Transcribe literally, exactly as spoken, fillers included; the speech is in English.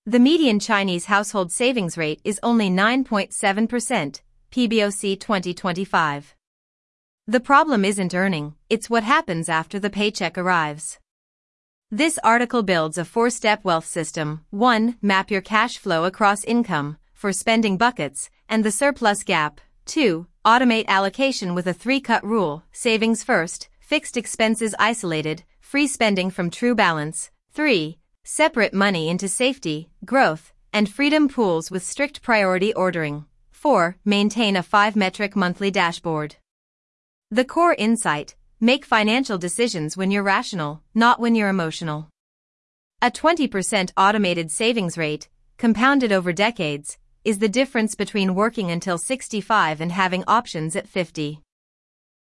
The median Chinese household savings rate is only nine point seven percent, P B O C twenty twenty-five. The problem isn't earning, it's what happens after the paycheck arrives. This article builds a four-step wealth system. one. Map your cash flow across income, for spending buckets, and the surplus gap. two. Automate allocation with a three-cut rule, savings first, fixed expenses isolated, free spending from true balance. three. Separate money into safety, growth, and freedom pools with strict priority ordering. four. Maintain a five-metric monthly dashboard. The core insight: make financial decisions when you're rational, not when you're emotional. A twenty percent automated savings rate, compounded over decades, is the difference between working until sixty-five and having options at fifty.